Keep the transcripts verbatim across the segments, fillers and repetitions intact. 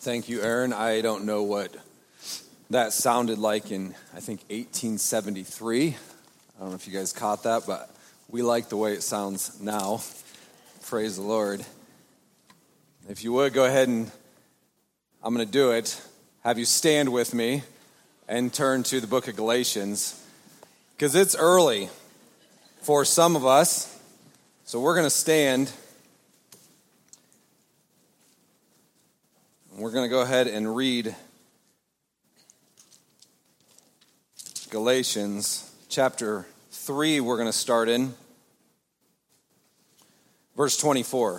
Thank you, Aaron. I don't know what that sounded like in, I think, eighteen seventy-three. I don't know if you guys caught that, but we like the way it sounds now. Praise the Lord. If you would, go ahead and I'm going to do it. Have you stand with me and turn to the book of Galatians, because it's early for some of us. So we're going to stand. We're going to go ahead and read Galatians chapter three. We're going to start in verse twenty-four.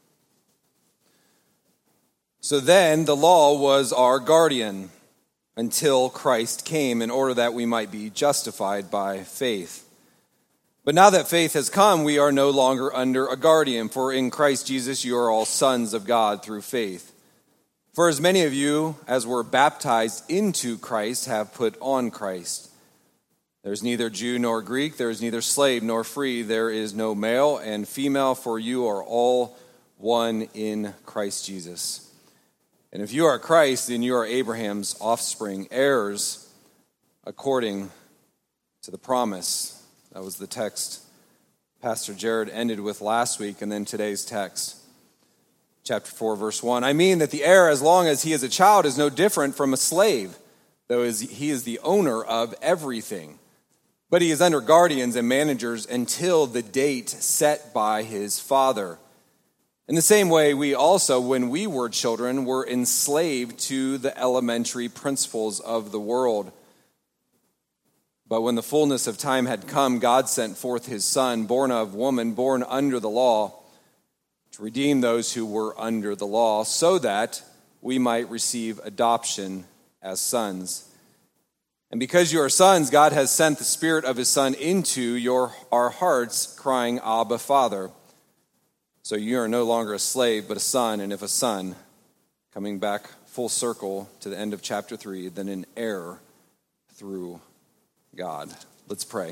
So then the law was our guardian until Christ came, in order that we might be justified by faith. But now that faith has come, we are no longer under a guardian, for in Christ Jesus you are all sons of God through faith. For as many of you as were baptized into Christ have put on Christ. There is neither Jew nor Greek, there is neither slave nor free, there is no male and female, for you are all one in Christ Jesus. And if you are Christ, then you are Abraham's offspring, heirs according to the promise. That was the text Pastor Jared ended with last week, and then today's text. Chapter four, verse one. I mean that the heir, as long as he is a child, is no different from a slave, though he is the owner of everything. But he is under guardians and managers until the date set by his father. In the same way, we also, when we were children, were enslaved to the elementary principles of the world. But when the fullness of time had come, God sent forth his Son, born of woman, born under the law, to redeem those who were under the law, so that we might receive adoption as sons. And because you are sons, God has sent the Spirit of his Son into your our hearts, crying, Abba, Father. So you are no longer a slave, but a son, and if a son, coming back full circle to the end of chapter three, then an heir through God. Let's pray.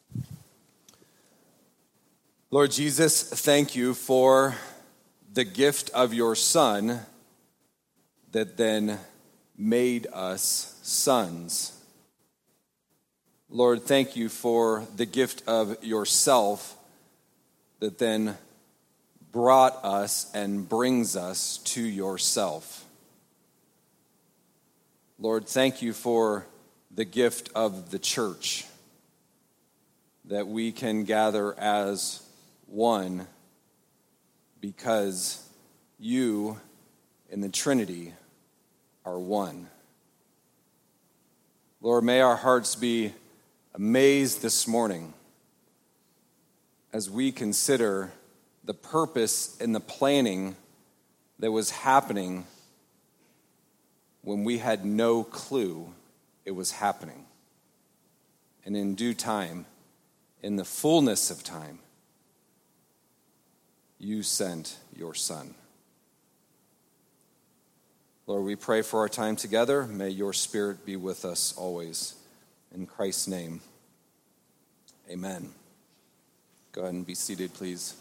Lord Jesus, thank you for the gift of your Son that then made us sons. Lord, thank you for the gift of yourself that then brought us and brings us to yourself. Lord, thank you for the gift of the church, that we can gather as one because you in the Trinity are one. Lord, may our hearts be amazed this morning as we consider the purpose and the planning that was happening when we had no clue it was happening. And in due time, in the fullness of time, you sent your Son. Lord, we pray for our time together. May your Spirit be with us always. In Christ's name, amen. Go ahead and be seated, please.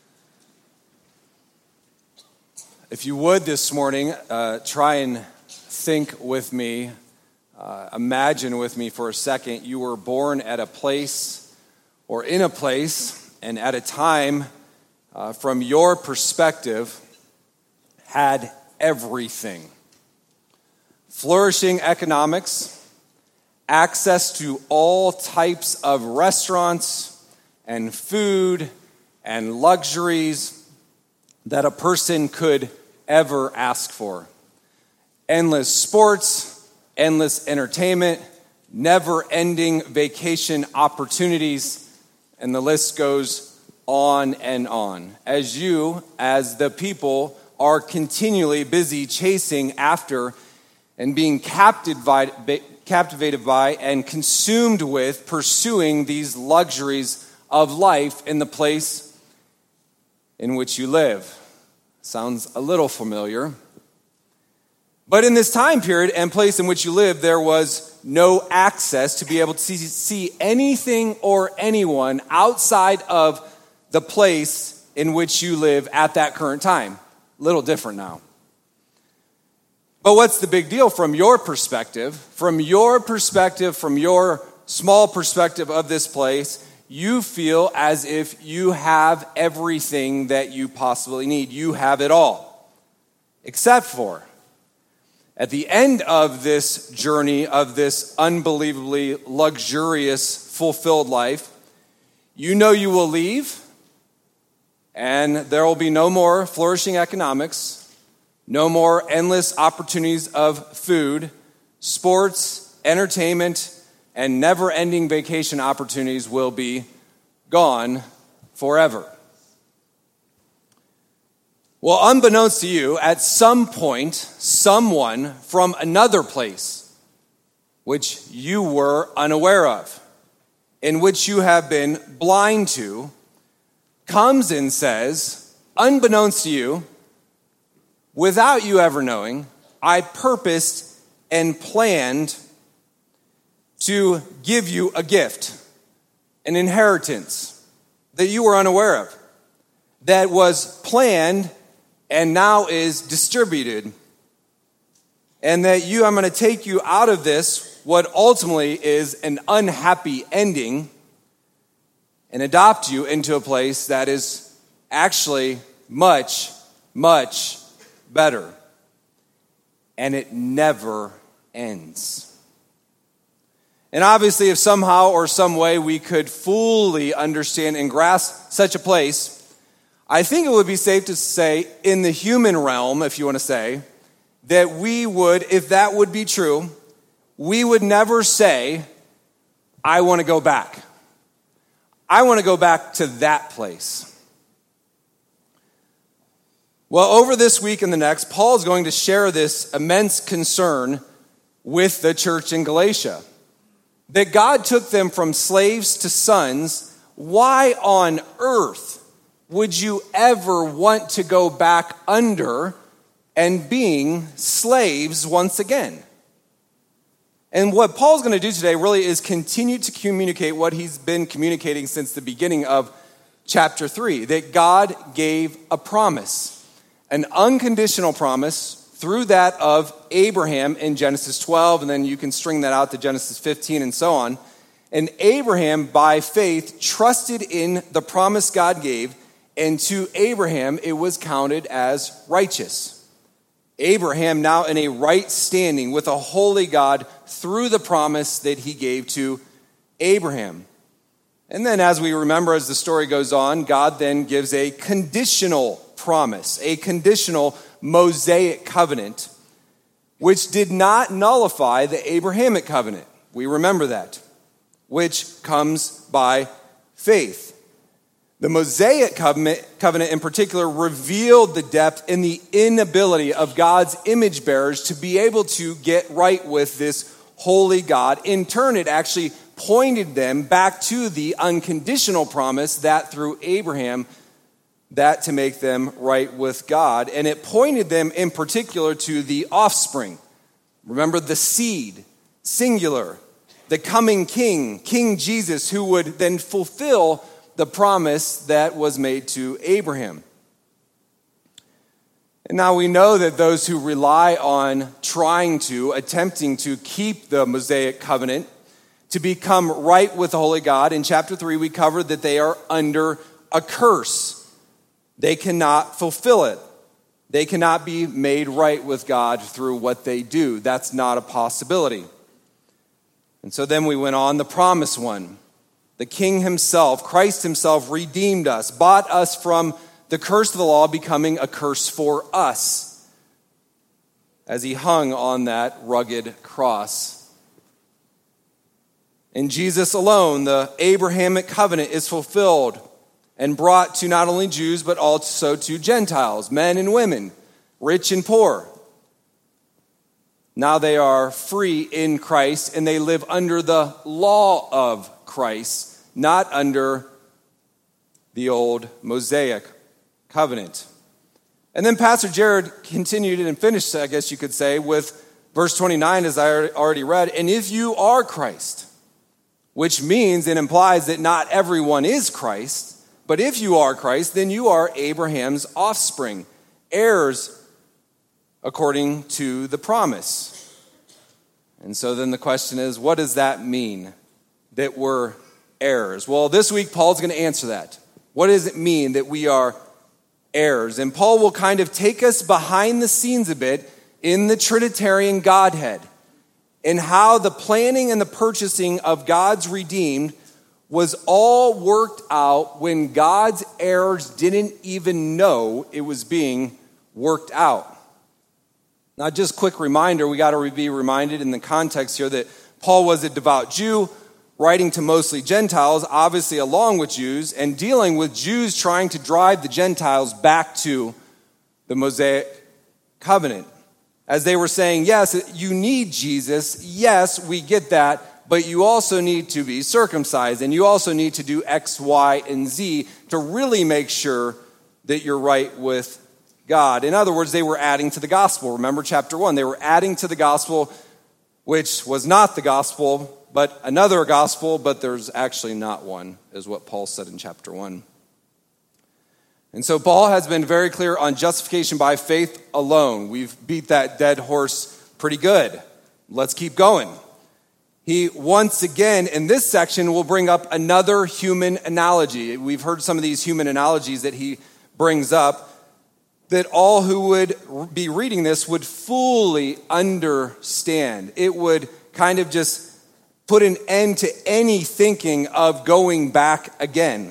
If you would this morning, uh, try and think with me, uh, imagine with me for a second, you were born at a place or in a place and at a time, uh, from your perspective, had everything. Flourishing economics, access to all types of restaurants and food and luxuries that a person could ever ask for. Endless sports, endless entertainment, never-ending vacation opportunities, and the list goes on and on. As you, as the people, are continually busy chasing after and being captivated captivated by and consumed with pursuing these luxuries of life in the place in which you live. Sounds a little familiar. But in this time period and place in which you live, there was no access to be able to see, see anything or anyone outside of the place in which you live at that current time. A little different now. But what's the big deal from your perspective? From your perspective, from your small perspective of this place, you feel as if you have everything that you possibly need. You have it all. Except for, at the end of this journey, of this unbelievably luxurious, fulfilled life, you know you will leave, and there will be no more flourishing economics, no more endless opportunities of food, sports, entertainment, and never-ending vacation opportunities will be gone forever. Well, unbeknownst to you, at some point, someone from another place, which you were unaware of, in which you have been blind to, comes and says, unbeknownst to you, without you ever knowing, I purposed and planned to give you a gift, an inheritance that you were unaware of, that was planned and now is distributed, and that you, I'm going to take you out of this, what ultimately is an unhappy ending, and adopt you into a place that is actually much, much better. And it never ends. And obviously, if somehow or some way we could fully understand and grasp such a place, I think it would be safe to say, in the human realm, if you want to say, that we would, if that would be true, we would never say, I want to go back. I want to go back to that place. Well, over this week and the next, Paul is going to share this immense concern with the church in Galatia. That God took them from slaves to sons. Why on earth would you ever want to go back under and being slaves once again? And what Paul's going to do today really is continue to communicate what he's been communicating since the beginning of chapter three, that God gave a promise. An unconditional promise through that of Abraham in Genesis twelve, and then you can string that out to Genesis fifteen and so on. And Abraham, by faith, trusted in the promise God gave, and to Abraham it was counted as righteous. Abraham now in a right standing with a holy God through the promise that he gave to Abraham. And then as we remember, as the story goes on, God then gives a conditional promise, a conditional Mosaic covenant, which did not nullify the Abrahamic covenant. We remember that, which comes by faith. The Mosaic covenant, covenant in particular revealed the depth and the inability of God's image bearers to be able to get right with this holy God. In turn, it actually pointed them back to the unconditional promise that through Abraham, that to make them right with God. And it pointed them in particular to the offspring. Remember the seed, singular, the coming king, King Jesus, who would then fulfill the promise that was made to Abraham. And now we know that those who rely on trying to, attempting to keep the Mosaic covenant, to become right with the holy God, in chapter three we covered that they are under a curse. They cannot fulfill it. They cannot be made right with God through what they do. That's not a possibility. And so then we went on, the promised one. The King himself, Christ himself, redeemed us, bought us from the curse of the law, becoming a curse for us, as he hung on that rugged cross. In Jesus alone, the Abrahamic covenant is fulfilled and brought to not only Jews, but also to Gentiles, men and women, rich and poor. Now they are free in Christ, and they live under the law of Christ, not under the old Mosaic covenant. And then Pastor Jared continued and finished, I guess you could say, with verse twenty-nine, as I already read, and if you are Christ, which means and implies that not everyone is Christ, but if you are Christ, then you are Abraham's offspring, heirs according to the promise. And so then the question is, what does that mean, that we're heirs? Well, this week Paul's going to answer that. What does it mean that we are heirs? And Paul will kind of take us behind the scenes a bit in the Trinitarian Godhead and how the planning and the purchasing of God's redeemed was all worked out when God's heirs didn't even know it was being worked out. Now, just quick reminder, we got to be reminded in the context here that Paul was a devout Jew, writing to mostly Gentiles, obviously along with Jews, and dealing with Jews trying to drive the Gentiles back to the Mosaic covenant. As they were saying, yes, you need Jesus, yes, we get that, but you also need to be circumcised, and you also need to do X, Y, and Z to really make sure that you're right with God. In other words, they were adding to the gospel. Remember chapter one, they were adding to the gospel, which was not the gospel, but another gospel, but there's actually not one, is what Paul said in chapter one. And so Paul has been very clear on justification by faith alone. We've beat that dead horse pretty good. Let's keep going. He once again, in this section, will bring up another human analogy. We've heard some of these human analogies that he brings up, that all who would be reading this would fully understand. It would kind of just put an end to any thinking of going back again.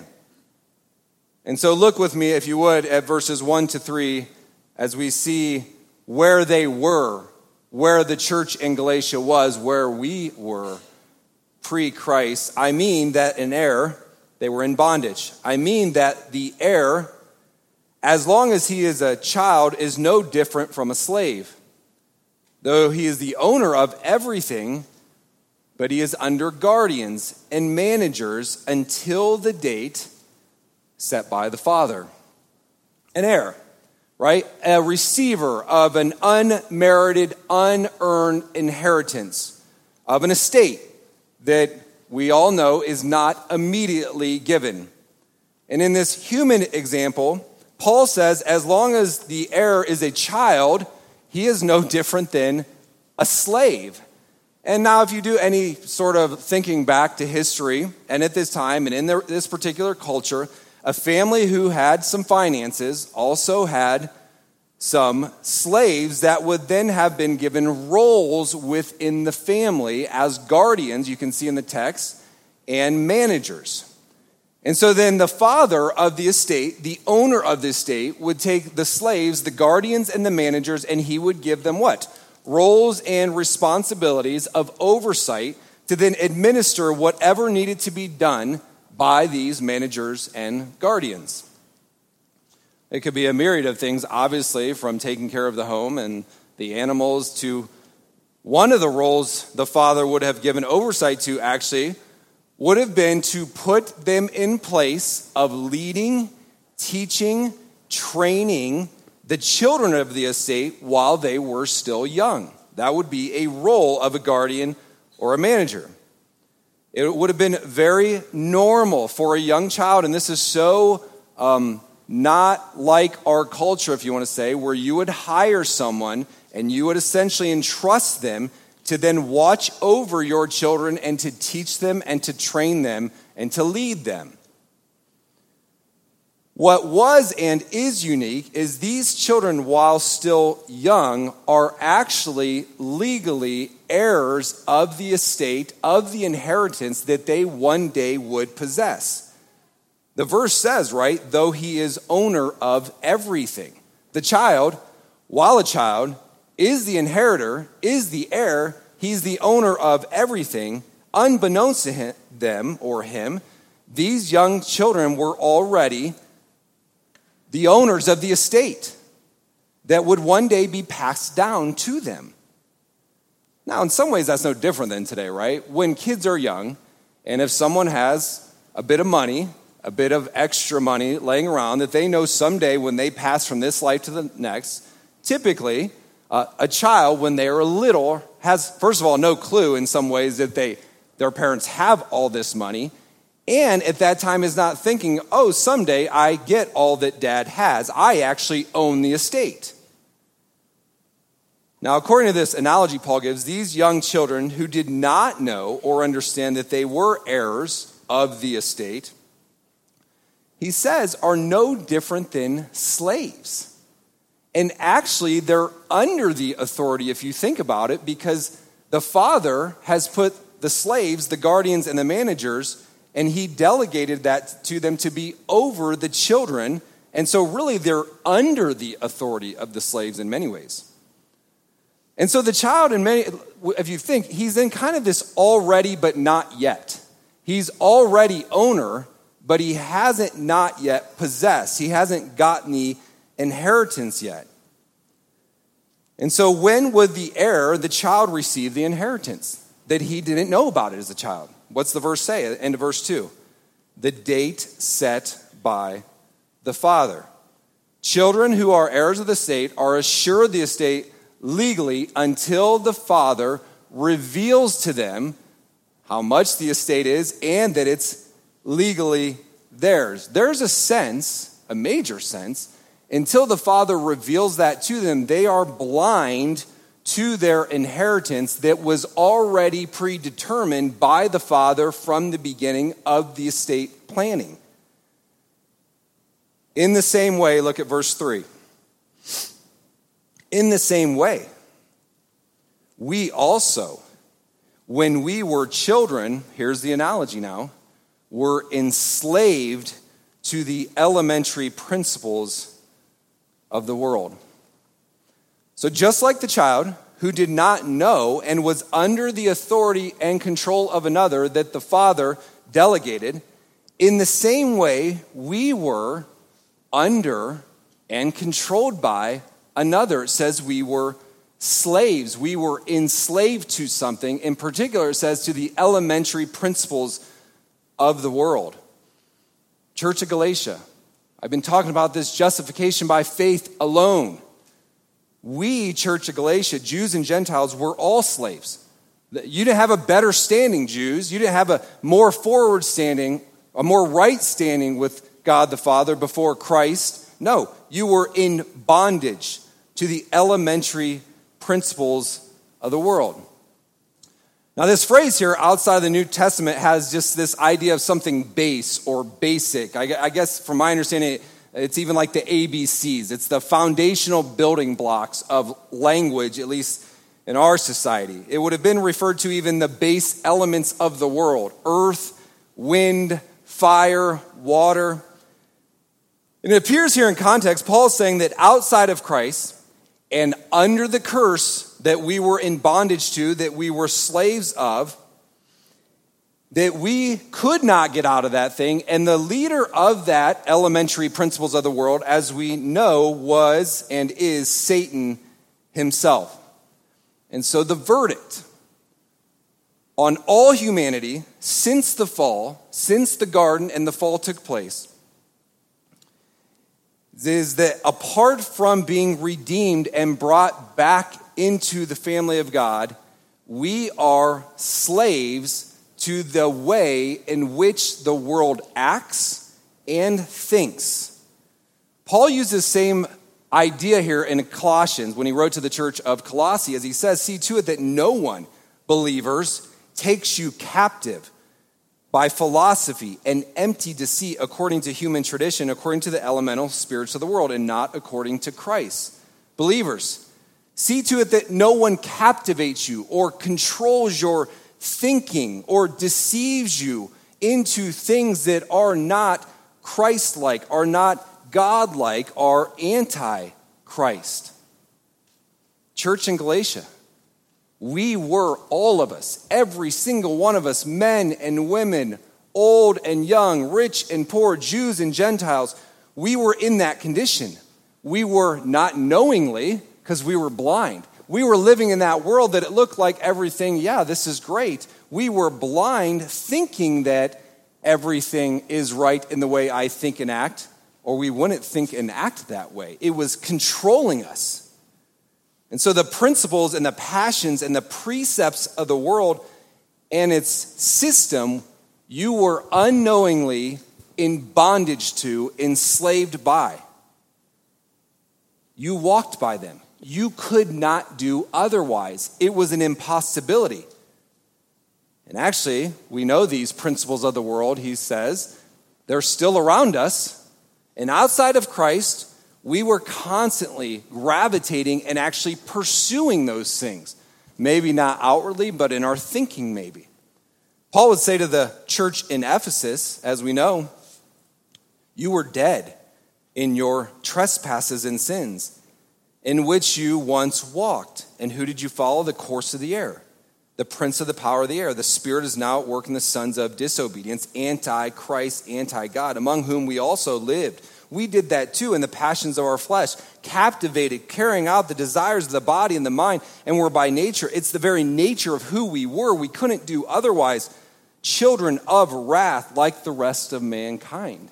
And so look with me, if you would, at verses one to three as we see where they were, where the church in Galatia was, where we were pre-Christ. I mean that an heir, they were in bondage. I mean that the heir, as long as he is a child, is no different from a slave. Though he is the owner of everything, but he is under guardians and managers until the date set by the father. An heir, right? A receiver of an unmerited, unearned inheritance of an estate that we all know is not immediately given. And in this human example, Paul says as long as the heir is a child, he is no different than a slave. And now if you do any sort of thinking back to history, and at this time and in this particular culture, a family who had some finances also had some slaves that would then have been given roles within the family as guardians, you can see in the text, and managers. And so then the father of the estate, the owner of the estate, would take the slaves, the guardians and the managers, and he would give them what? Roles and responsibilities of oversight to then administer whatever needed to be done by these managers and guardians. It could be a myriad of things, obviously, from taking care of the home and the animals to one of the roles the father would have given oversight to, actually, would have been to put them in place of leading, teaching, training the children of the estate while they were still young. That would be a role of a guardian or a manager. It would have been very normal for a young child, and this is so um, not like our culture, if you want to say, where you would hire someone and you would essentially entrust them to then watch over your children and to teach them and to train them and to lead them. What was and is unique is these children, while still young, are actually legally heirs of the estate, of the inheritance that they one day would possess. The verse says, right, though he is owner of everything. The child, while a child, is the inheritor, is the heir. He's the owner of everything. Unbeknownst to him, them or him, these young children were already the owners of the estate that would one day be passed down to them. Now, in some ways, that's no different than today, right? When kids are young, and if someone has a bit of money, a bit of extra money laying around that they know someday when they pass from this life to the next, typically, uh, a child, when they are little, has, first of all, no clue in some ways that they their parents have all this money, and at that time is not thinking, oh, someday I get all that dad has. I actually own the estate. Now, according to this analogy Paul gives, these young children who did not know or understand that they were heirs of the estate, he says, are no different than slaves. And actually, they're under the authority, if you think about it, because the father has put the slaves, the guardians, and the managers, and he delegated that to them to be over the children. And so really, they're under the authority of the slaves in many ways. And so the child, in many, if you think, he's in kind of this already but not yet. He's already owner, but he hasn't not yet possessed. He hasn't gotten the inheritance yet. And so when would the heir, the child, receive the inheritance? That he didn't know about it as a child. What's the verse say at the end of verse two? The date set by the father. Children who are heirs of the estate are assured the estate legally until the father reveals to them how much the estate is and that it's legally theirs. There's a sense, a major sense, until the father reveals that to them, they are blind to their inheritance that was already predetermined by the father from the beginning of the estate planning. In the same way, look at verse three. In the same way, we also, when we were children, here's the analogy now, were enslaved to the elementary principles of the world. So just like the child who did not know and was under the authority and control of another that the father delegated, in the same way we were under and controlled by another. It says we were slaves. We were enslaved to something. In particular, it says to the elementary principles of the world. Church of Galatia, I've been talking about this justification by faith alone. We, Church of Galatia, Jews and Gentiles, were all slaves. You didn't have a better standing, Jews. You didn't have a more forward standing, a more right standing with God the Father before Christ. No, you were in bondage to the elementary principles of the world. Now, this phrase here outside of the New Testament has just this idea of something base or basic. I guess from my understanding, it's even like the A B Cs. It's the foundational building blocks of language, at least in our society. It would have been referred to even the base elements of the world: earth, wind, fire, water. And it appears here in context, Paul is saying that outside of Christ and under the curse that we were in bondage to, that we were slaves of, that we could not get out of that thing. And the leader of that elementary principles of the world, as we know, was and is Satan himself. And so the verdict on all humanity since the fall, since the garden and the fall took place, is that apart from being redeemed and brought back into the family of God, we are slaves to the way in which the world acts and thinks. Paul uses the same idea here in Colossians when he wrote to the church of Colossae, as he says, see to it that no one, believers, takes you captive by philosophy and empty deceit according to human tradition, according to the elemental spirits of the world, and not according to Christ. Believers, see to it that no one captivates you or controls your thinking or deceives you into things that are not Christ-like, are not God-like, are anti-Christ. Church in Galatia, we were, all of us, every single one of us, men and women, old and young, rich and poor, Jews and Gentiles, we were in that condition. We were not knowingly, because we were blind. We were living in that world that it looked like everything, yeah, this is great. We were blind, thinking that everything is right in the way I think and act, or we wouldn't think and act that way. It was controlling us. And so the principles and the passions and the precepts of the world and its system, you were unknowingly in bondage to, enslaved by. You walked by them. You could not do otherwise. It was an impossibility. And actually, we know these principles of the world, he says, they're still around us. And outside of Christ, we were constantly gravitating and actually pursuing those things. Maybe not outwardly, but in our thinking maybe. Paul would say to the church in Ephesus, as we know, you were dead in your trespasses and sins, in which you once walked. And who did you follow? The course of the air, the prince of the power of the air. The Spirit is now at work in the sons of disobedience, anti-Christ, anti-God, among whom we also lived. We did that too in the passions of our flesh, captivated, carrying out the desires of the body and the mind, and were by nature. It's the very nature of who we were. We couldn't do otherwise. Children of wrath like the rest of mankind.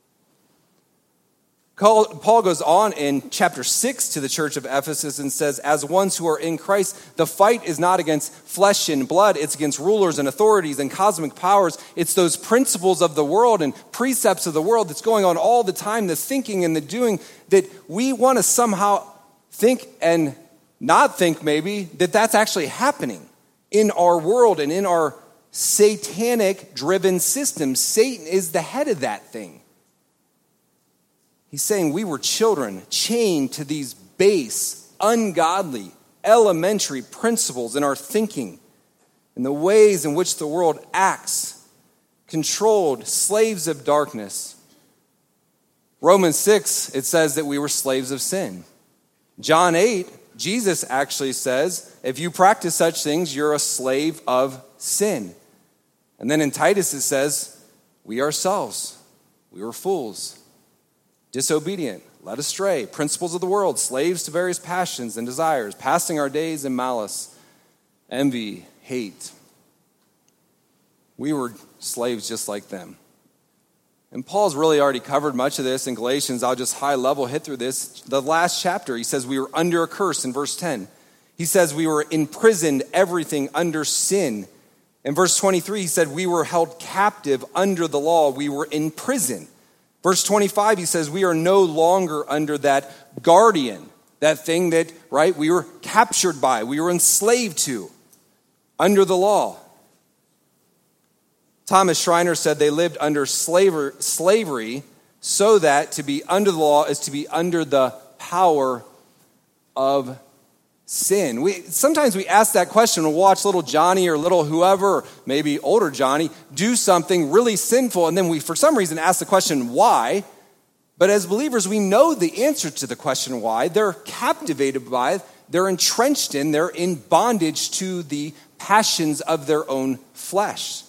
Paul goes on in chapter six to the church of Ephesus and says, as ones who are in Christ, the fight is not against flesh and blood. It's against rulers and authorities and cosmic powers. It's those principles of the world and precepts of the world that's going on all the time, the thinking and the doing, that we want to somehow think and not think maybe that that's actually happening in our world and in our satanic-driven system. Satan is the head of that thing. He's saying we were children chained to these base, ungodly, elementary principles in our thinking and the ways in which the world acts, controlled, slaves of darkness. Romans six, it says that we were slaves of sin. John eight, Jesus actually says, if you practice such things, you're a slave of sin. And then in Titus it says, we ourselves, we were fools, disobedient, led astray, principles of the world, slaves to various passions and desires, passing our days in malice, envy, hate. We were slaves just like them. And Paul's really already covered much of this in Galatians. I'll just high level hit through this. The last chapter, he says we were under a curse in verse ten. He says we were imprisoned, everything under sin. In verse twenty-three, he said we were held captive under the law. We were in prison. Verse twenty-five, he says, we are no longer under that guardian, that thing that, right, we were captured by, we were enslaved to, under the law. Thomas Schreiner said they lived under slaver, slavery so that to be under the law is to be under the power of sin. We sometimes we ask that question. We'll watch little Johnny or little whoever, maybe older Johnny, do something really sinful, and then we, for some reason, ask the question, why? But as believers, we know the answer to the question why. They're captivated by it. They're entrenched in, they're in bondage to the passions of their own flesh.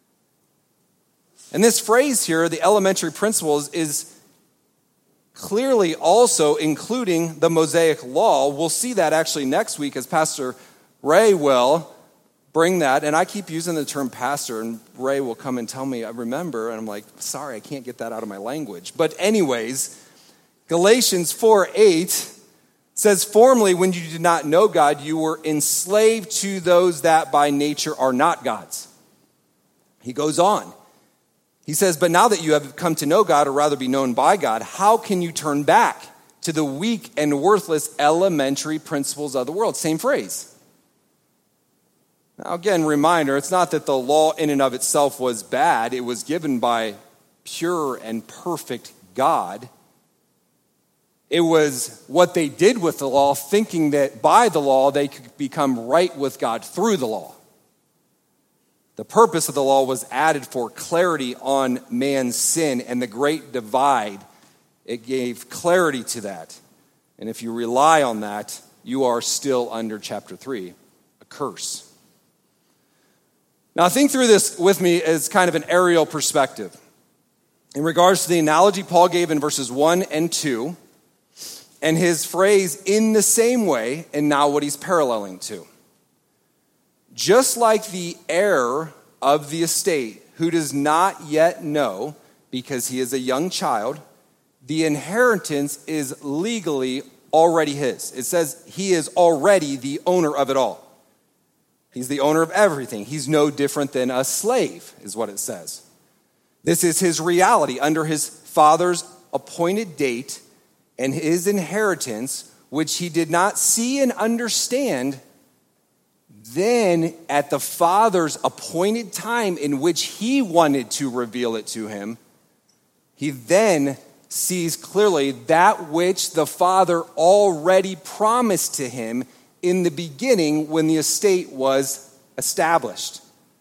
And this phrase here, the elementary principles, is clearly also including the Mosaic law. We'll see that actually next week as Pastor Ray will bring that. And I keep using the term pastor, and Ray will come and tell me, I remember, and I'm like, sorry, I can't get that out of my language. But anyways, Galatians four eight says, formerly when you did not know God, you were enslaved to those that by nature are not God's. He goes on. He says, but now that you have come to know God, or rather be known by God, how can you turn back to the weak and worthless elementary principles of the world? Same phrase. Now again, reminder, it's not that the law in and of itself was bad. It was given by pure and perfect God. It was what they did with the law, thinking that by the law they could become right with God through the law. The purpose of the law was added for clarity on man's sin and the great divide. It gave clarity to that. And if you rely on that, you are still under chapter three, a curse. Now think through this with me as kind of an aerial perspective. In regards to the analogy Paul gave in verses one and two, and his phrase, in the same way, and now what he's paralleling to. Just like the heir of the estate who does not yet know, because he is a young child, the inheritance is legally already his. It says he is already the owner of it all. He's the owner of everything. He's no different than a slave, is what it says. This is his reality under his father's appointed date, and his inheritance which he did not see and understand, then at the Father's appointed time in which he wanted to reveal it to him, he then sees clearly that which the Father already promised to him in the beginning when the estate was established.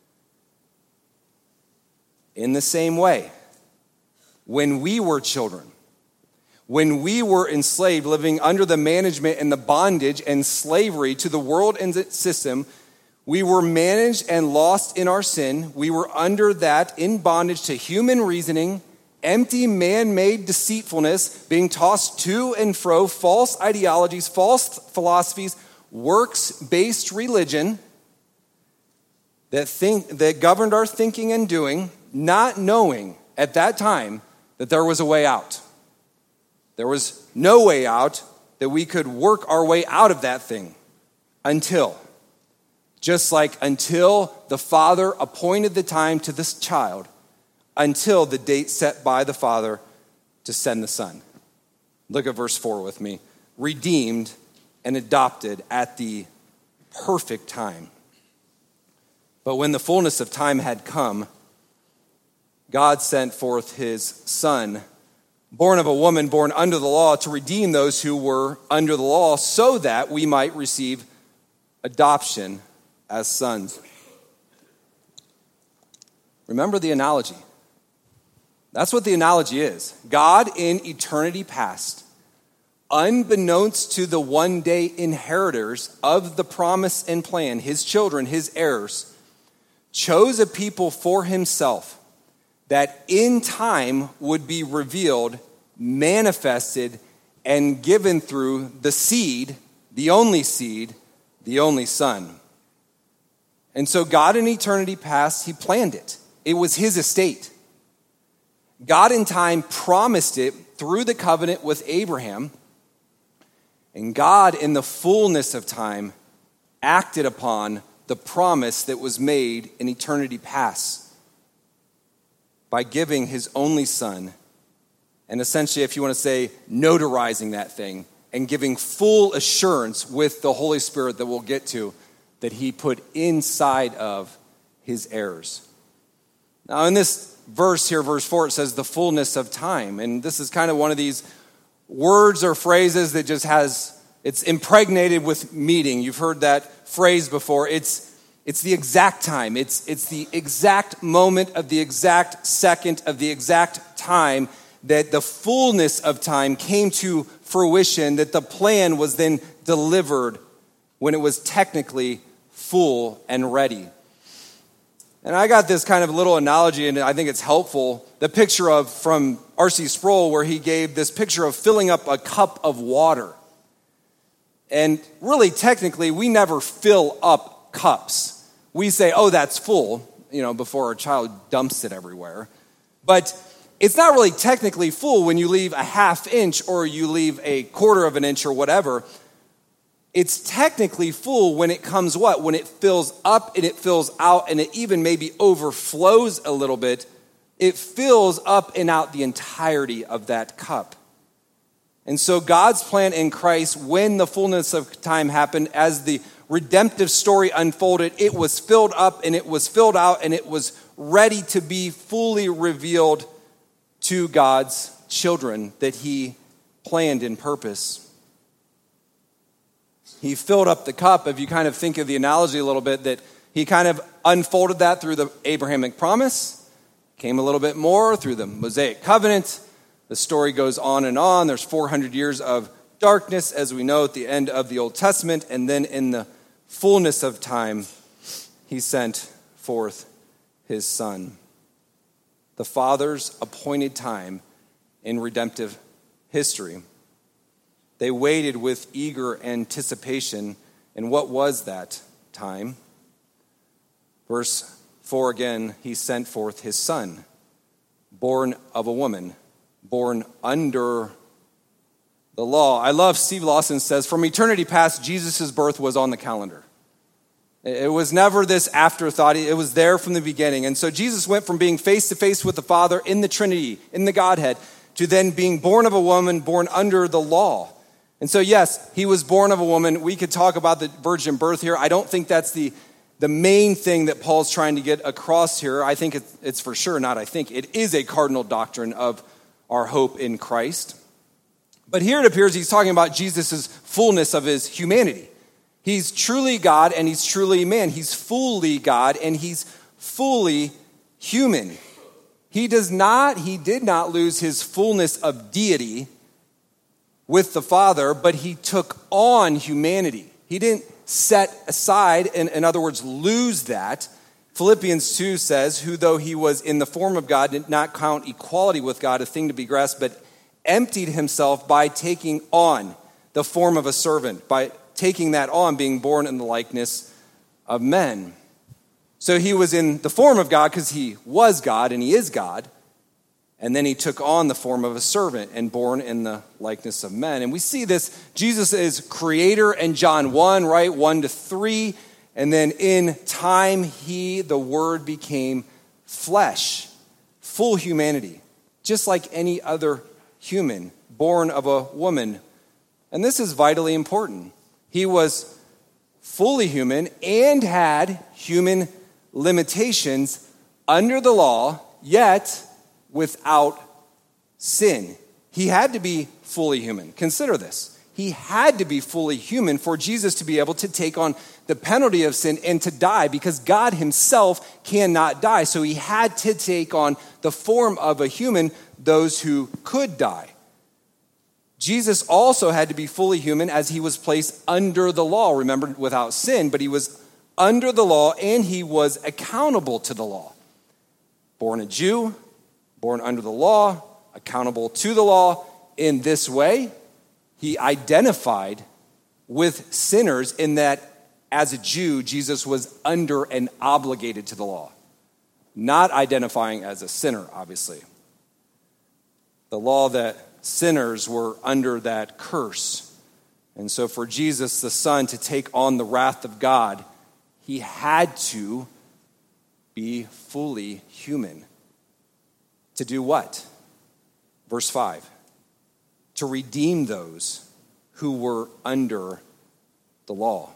In the same way, when we were children, when we were enslaved, living under the management and the bondage and slavery to the world and its system, we were managed and lost in our sin. We were under that, in bondage to human reasoning, empty man-made deceitfulness, being tossed to and fro, false ideologies, false philosophies, works-based religion that think that governed our thinking and doing, not knowing at that time that there was a way out. There was no way out, that we could work our way out of that thing until, just like until the Father appointed the time to this child, until the date set by the Father to send the Son. Look at verse four with me. Redeemed and adopted at the perfect time. But when the fullness of time had come, God sent forth his Son, born of a woman, born under the law, to redeem those who were under the law, so that we might receive adoption as sons. Remember the analogy. That's what the analogy is. God in eternity past, unbeknownst to the one-day inheritors of the promise and plan, his children, his heirs, chose a people for himself that in time would be revealed, manifested, and given through the seed, the only seed, the only Son. And so God in eternity past, he planned it. It was his estate. God in time promised it through the covenant with Abraham. And God in the fullness of time acted upon the promise that was made in eternity past by giving his only Son, and essentially, if you want to say, notarizing that thing and giving full assurance with the Holy Spirit that we'll get to, that he put inside of his heirs. Now in this verse here, verse four, it says the fullness of time. And this is kind of one of these words or phrases that just has, it's impregnated with meaning. You've heard that phrase before. It's It's the exact time. It's, it's the exact moment of the exact second of the exact time that the fullness of time came to fruition, that the plan was then delivered when it was technically full and ready. And I got this kind of little analogy, and I think it's helpful. The picture of from R C Sproul, where he gave this picture of filling up a cup of water. And really, technically, we never fill up cups. We say, oh, that's full, you know, before our child dumps it everywhere. But it's not really technically full when you leave a half inch or you leave a quarter of an inch or whatever. It's technically full when it comes what? When it fills up and it fills out and it even maybe overflows a little bit. It fills up and out the entirety of that cup. And so God's plan in Christ, when the fullness of time happened, as the redemptive story unfolded, it was filled up and it was filled out and it was ready to be fully revealed to God's children that he planned in purpose. He filled up the cup, if you kind of think of the analogy a little bit, that he kind of unfolded that through the Abrahamic promise, came a little bit more through the Mosaic covenant. The story goes on and on. There's four hundred years of darkness, as we know, at the end of the Old Testament, and then in the fullness of time, he sent forth his Son. The Father's appointed time in redemptive history. They waited with eager anticipation. And what was that time? Verse four again, he sent forth his Son, born of a woman, born under the law. I love Steve Lawson says, from eternity past, Jesus' birth was on the calendar. It was never this afterthought. It was there from the beginning. And so Jesus went from being face to face with the Father in the Trinity, in the Godhead, to then being born of a woman, born under the law. And so, yes, he was born of a woman. We could talk about the virgin birth here. I don't think that's the, the main thing that Paul's trying to get across here. I think it's, it's for sure not. I think it is a cardinal doctrine of our hope in Christ. But here it appears he's talking about Jesus' fullness of his humanity. He's truly God and he's truly man. He's fully God and he's fully human. He does not, he did not lose his fullness of deity with the Father, but he took on humanity. He didn't set aside, in, in other words, lose that. Philippians two says, who though he was in the form of God, did not count equality with God a thing to be grasped, but emptied himself by taking on the form of a servant, by taking that on, being born in the likeness of men. So he was in the form of God because he was God and he is God. And then he took on the form of a servant and born in the likeness of men. And we see this, Jesus is creator in John one, right? one to three. And then in time, he, the Word, became flesh, full humanity, just like any other human, born of a woman. And this is vitally important. He was fully human and had human limitations under the law, yet without sin. He had to be fully human. Consider this. He had to be fully human for Jesus to be able to take on the penalty of sin and to die, because God himself cannot die. So he had to take on the form of a human, those who could die. Jesus also had to be fully human as he was placed under the law. Remember, without sin, but he was under the law and he was accountable to the law. Born a Jew, born under the law, accountable to the law. In this way, he identified with sinners in that as a Jew, Jesus was under and obligated to the law, not identifying as a sinner, obviously. The law that sinners were under that curse. And so for Jesus, the Son, to take on the wrath of God, he had to be fully human. To do what? Verse five. To redeem those who were under the law.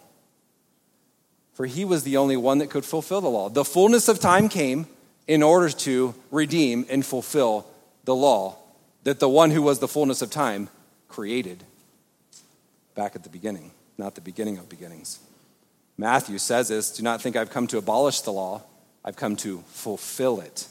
For he was the only one that could fulfill the law. The fullness of time came in order to redeem and fulfill the law that the one who was the fullness of time created back at the beginning, not the beginning of beginnings. Matthew says this, do not think I've come to abolish the law. I've come to fulfill it.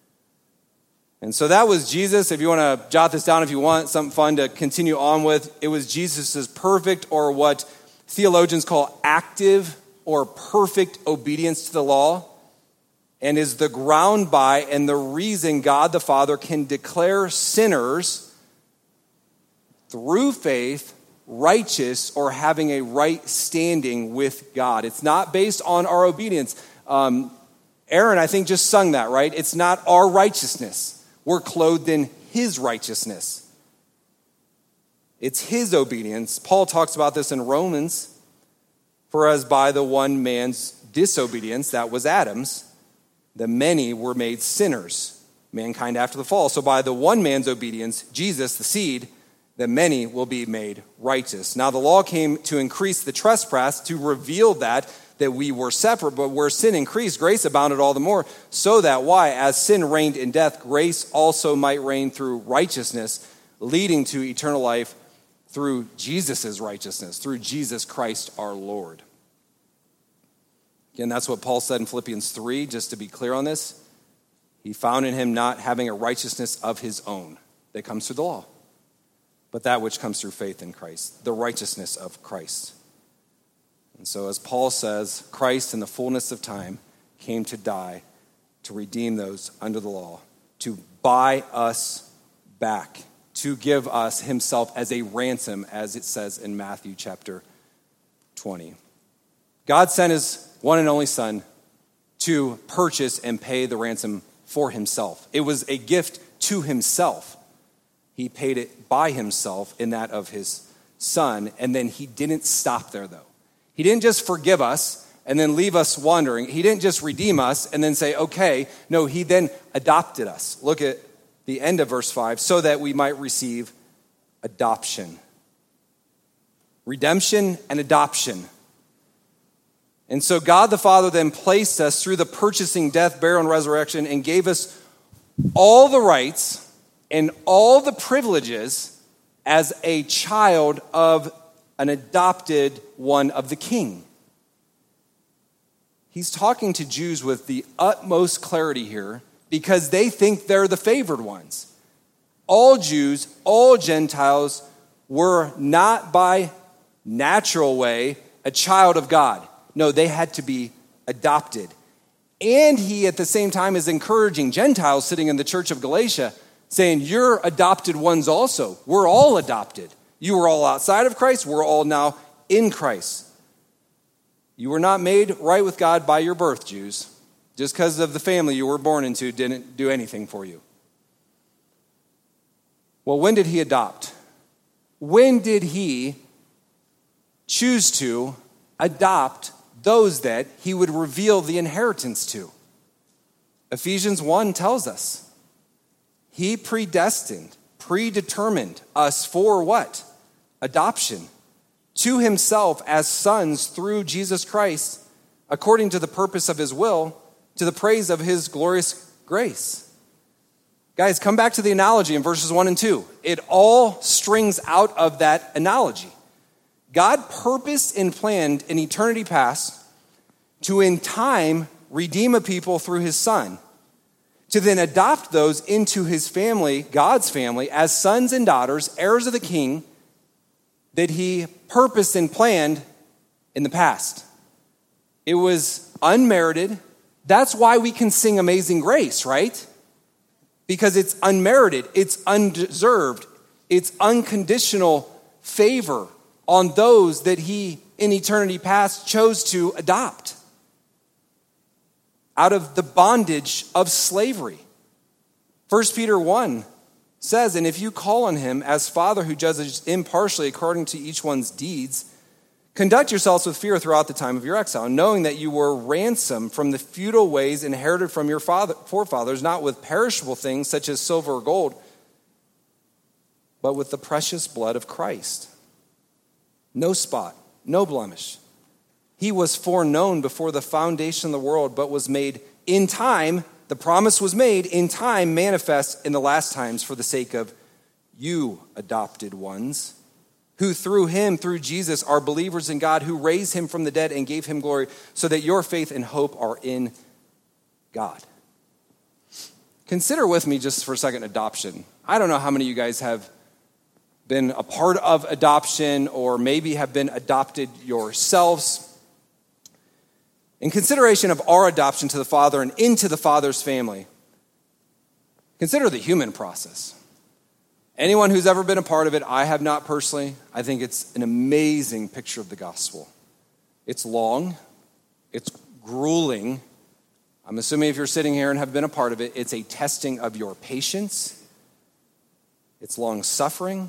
And so that was Jesus. If you want to jot this down, if you want something fun to continue on with, it was Jesus' perfect, or what theologians call active or perfect obedience to the law, and is the ground by and the reason God the Father can declare sinners through faith righteous or having a right standing with God. It's not based on our obedience. Um, Aaron, I think, just sung that, right? It's not our righteousness. We're clothed in his righteousness. It's his obedience. Paul talks about this in Romans. For as by the one man's disobedience, that was Adam's, the many were made sinners, mankind after the fall. So by the one man's obedience, Jesus, the seed, the many will be made righteous. Now the law came to increase the trespass, to reveal that, that we were separate, but where sin increased, grace abounded all the more, so that, why? As sin reigned in death, grace also might reign through righteousness, leading to eternal life through Jesus' righteousness, through Jesus Christ our Lord. Again, that's what Paul said in Philippians three, just to be clear on this. He found in him not having a righteousness of his own that comes through the law, but that which comes through faith in Christ, the righteousness of Christ. And so as Paul says, Christ in the fullness of time came to die to redeem those under the law, to buy us back, to give us himself as a ransom, as it says in Matthew chapter twenty. God sent his one and only Son to purchase and pay the ransom for himself. It was a gift to himself. He paid it by himself in that of his Son, and then he didn't stop there, though. He didn't just forgive us and then leave us wandering. He didn't just redeem us and then say, okay. No, he then adopted us. Look at the end of verse five, so that we might receive adoption. redemption and adoption. And so God the Father then placed us through the purchasing death, burial, and resurrection and gave us all the rights and all the privileges as a child of an adopted one of the King. He's talking to Jews with the utmost clarity here because they think they're the favored ones. All Jews, all Gentiles were not by natural way a child of God. No, they had to be adopted. And he at the same time is encouraging Gentiles sitting in the church of Galatia, saying, you're adopted ones also. We're all adopted. You were all outside of Christ. We're all now in Christ. You were not made right with God by your birth, Jews. Just because of the family you were born into didn't do anything for you. Well, when did he adopt? When did he choose to adopt those that he would reveal the inheritance to? Ephesians one tells us he predestined, predetermined us for what? Adoption to himself as sons through Jesus Christ, according to the purpose of his will, to the praise of his glorious grace. Guys, come back to the analogy in verses one and two. It all strings out of that analogy. God purposed and planned in eternity past to in time redeem a people through his Son, to then adopt those into his family, God's family, as sons and daughters, heirs of the King, that he purposed and planned in the past. It was unmerited. That's why we can sing Amazing Grace, right? Because it's unmerited, it's undeserved, it's unconditional favor on those that he, in eternity past, chose to adopt out of the bondage of slavery. First Peter one says, and if you call on him as Father who judges impartially according to each one's deeds, conduct yourselves with fear throughout the time of your exile, knowing that you were ransomed from the futile ways inherited from your father, forefathers, not with perishable things such as silver or gold, but with the precious blood of Christ. No spot, no blemish. He was foreknown before the foundation of the world, but was made in time, the promise was made in time, manifest in the last times for the sake of you adopted ones, who through him, through Jesus, are believers in God, who raised him from the dead and gave him glory, so that your faith and hope are in God. Consider with me just for a second adoption. I don't know how many of you guys have been a part of adoption or maybe have been adopted yourselves. In consideration of our adoption to the Father and into the Father's family, consider the human process. Anyone who's ever been a part of it, I have not personally, I think it's an amazing picture of the gospel. It's long, it's grueling. I'm assuming if you're sitting here and have been a part of it, it's a testing of your patience. It's long suffering,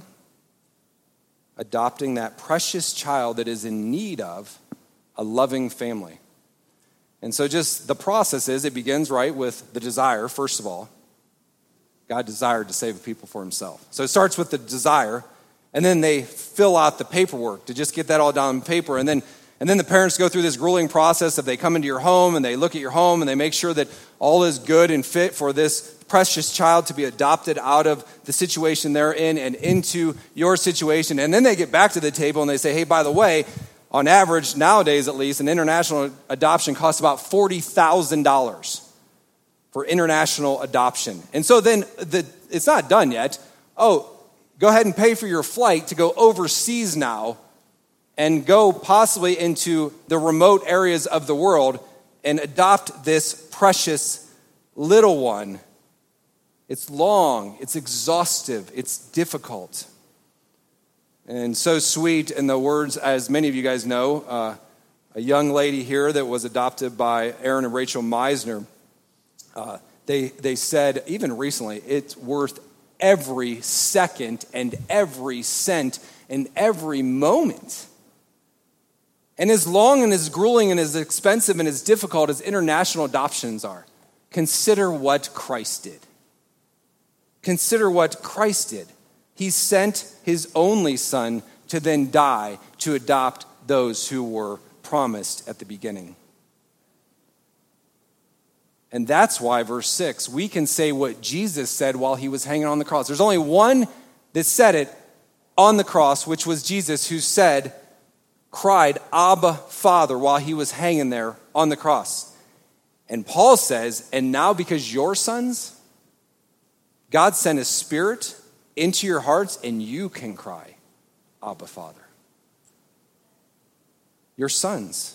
adopting that precious child that is in need of a loving family. And so just the process is, it begins right with the desire, first of all. God desired to save people for himself. So it starts with the desire, and then they fill out the paperwork to just get that all down on paper. And then and then the parents go through this grueling process of they come into your home and they look at your home and they make sure that all is good and fit for this precious child to be adopted out of the situation they're in and into your situation. And then they get back to the table and they say, hey, by the way, on average, nowadays at least, an international adoption costs about forty thousand dollars. For international adoption. And so then the, it's not done yet. Oh, go ahead and pay for your flight to go overseas now and go possibly into the remote areas of the world and adopt this precious little one. It's long, it's exhaustive, it's difficult. And so sweet in the words, as many of you guys know, uh, a young lady here that was adopted by Aaron and Rachel Meisner. Uh, they they said, even recently, it's worth every second and every cent and every moment. And as long and as grueling and as expensive and as difficult as international adoptions are, consider what Christ did. Consider what Christ did. He sent his only son to then die to adopt those who were promised at the beginning. And that's why, verse six, we can say what Jesus said while he was hanging on the cross. There's only one that said it on the cross, which was Jesus, who said, cried, Abba, Father, while he was hanging there on the cross. And Paul says, and now because you're sons, God sent his Spirit into your hearts and you can cry, Abba, Father. You're sons.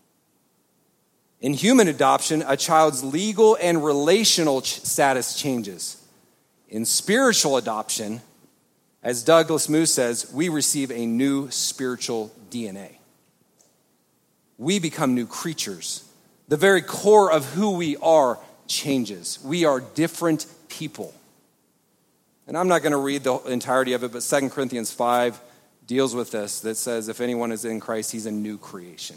In human adoption, a child's legal and relational ch- status changes. In spiritual adoption, as Douglas Moo says, we receive a new spiritual D N A. We become new creatures. The very core of who we are changes. We are different people. And I'm not going to read the entirety of it, but Second Corinthians five deals with this, that says if anyone is in Christ, he's a new creation.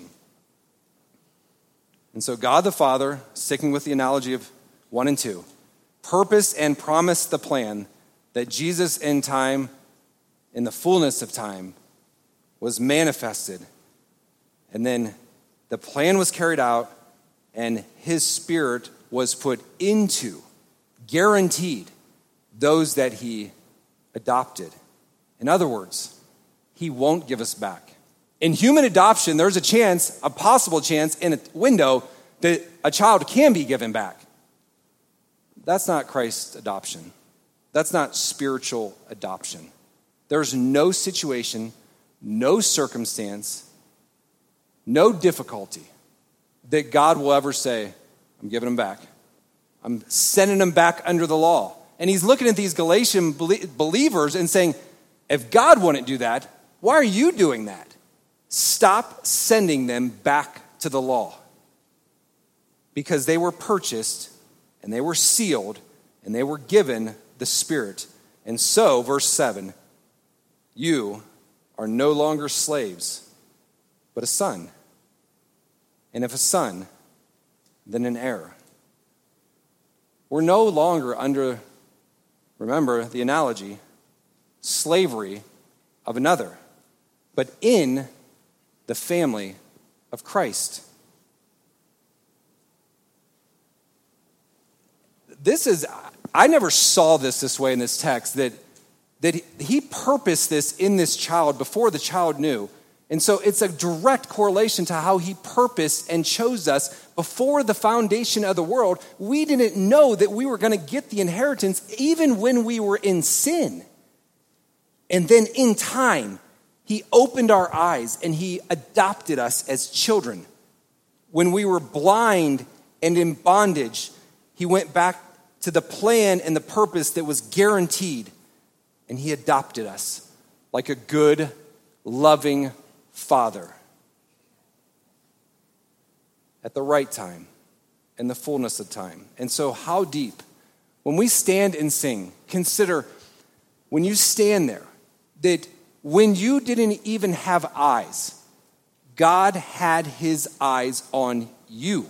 And so God the Father, sticking with the analogy of one and two, purposed and promised the plan that Jesus in time, in the fullness of time, was manifested. And then the plan was carried out and his Spirit was put into, guaranteed, those that he adopted. In other words, he won't give us back. In human adoption, there's a chance, a possible chance in a window that a child can be given back. That's not Christ's adoption. That's not spiritual adoption. There's no situation, no circumstance, no difficulty that God will ever say, I'm giving them back. I'm sending them back under the law. And he's looking at these Galatian believers and saying, if God wouldn't do that, why are you doing that? Stop sending them back to the law. Because they were purchased and they were sealed and they were given the Spirit. And so, verse seven, you are no longer slaves, but a son. And if a son, then an heir. We're no longer under, remember the analogy, slavery of another, but in the family of Christ. This is, I never saw this this way in this text, that, that he purposed this in this child before the child knew. And so it's a direct correlation to how he purposed and chose us before the foundation of the world. We didn't know that we were going to get the inheritance even when we were in sin. And then in time, he opened our eyes and he adopted us as children. When we were blind and in bondage, he went back to the plan and the purpose that was guaranteed, and he adopted us like a good, loving Father at the right time, in the fullness of time. And so how deep? When we stand and sing, consider when you stand there, that when you didn't even have eyes, God had his eyes on you.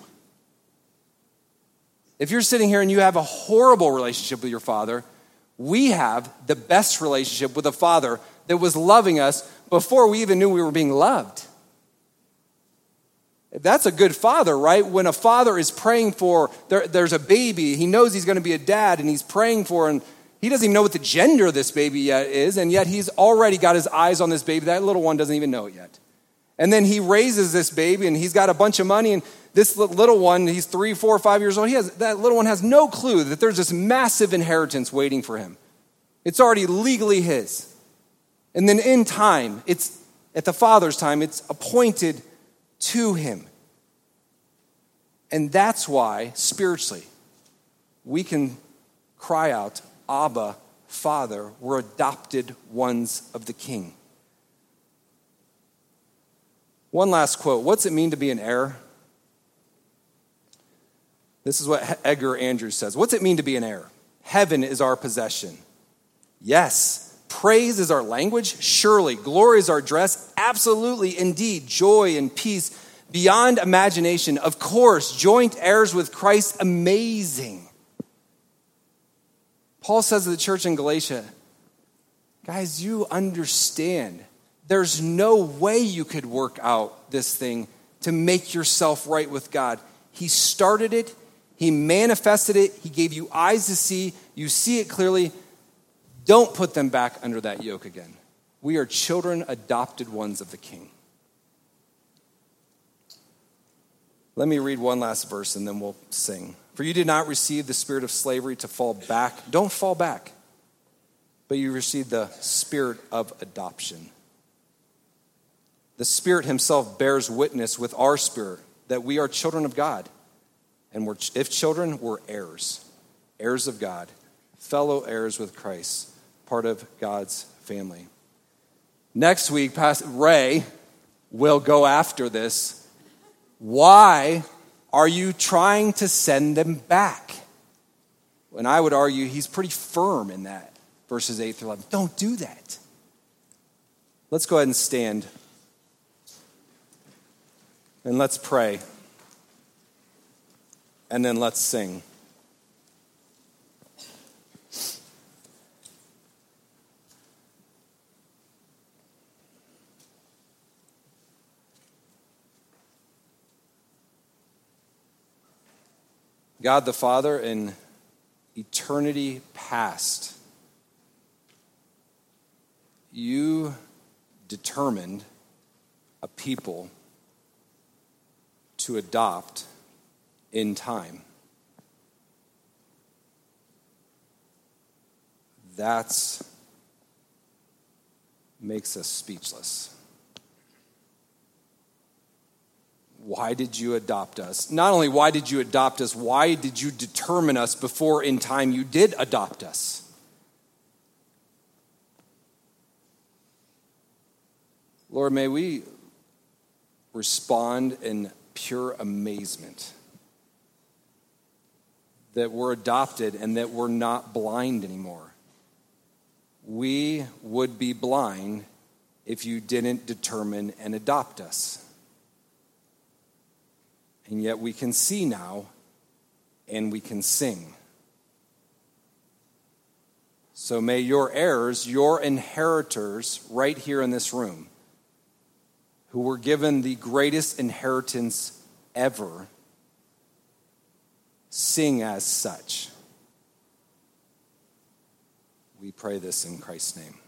If you're sitting here and you have a horrible relationship with your father, we have the best relationship with a father that was loving us before we even knew we were being loved. That's a good father, right? When a father is praying for, there, there's a baby, he knows he's going to be a dad, and he's praying for, and he doesn't even know what the gender of this baby yet is, and yet he's already got his eyes on this baby. That little one doesn't even know it yet. And then he raises this baby, and he's got a bunch of money, and this little one, he's three, four, five years old, he has, that little one has no clue that there's this massive inheritance waiting for him. It's already legally his. And then in time, it's at the Father's time, it's appointed to him. And that's why, spiritually, we can cry out, Abba, Father, we're adopted ones of the King. One last quote. What's it mean to be an heir? This is what Edgar Andrews says. What's it mean to be an heir? Heaven is our possession. Yes. Praise is our language? Surely. Glory is our dress? Absolutely. Indeed. Joy and peace beyond imagination. Of course. Joint heirs with Christ? Amazing. Paul says to the church in Galatia, guys, you understand there's no way you could work out this thing to make yourself right with God. He started it. He manifested it. He gave you eyes to see. You see it clearly. Don't put them back under that yoke again. We are children, adopted ones of the King. Let me read one last verse and then we'll sing. For you did not receive the spirit of slavery to fall back. Don't fall back. But you received the spirit of adoption. The Spirit himself bears witness with our spirit that we are children of God. And we're, if children, we're heirs. Heirs of God. Fellow heirs with Christ. Part of God's family. Next week, Pastor Ray will go after this. Why are you trying to send them back? And I would argue he's pretty firm in that. Verses eight through eleven. Don't do that. Let's go ahead and stand. And let's pray. And then let's sing. God the Father, in eternity past, you determined a people to adopt in time. That makes us speechless. Why did you adopt us? Not only why did you adopt us, why did you determine us before in time you did adopt us? Lord, may we respond in pure amazement that we're adopted and that we're not blind anymore. We would be blind if you didn't determine and adopt us. And yet we can see now and we can sing. So may your heirs, your inheritors right here in this room, who were given the greatest inheritance ever, sing as such. We pray this in Christ's name.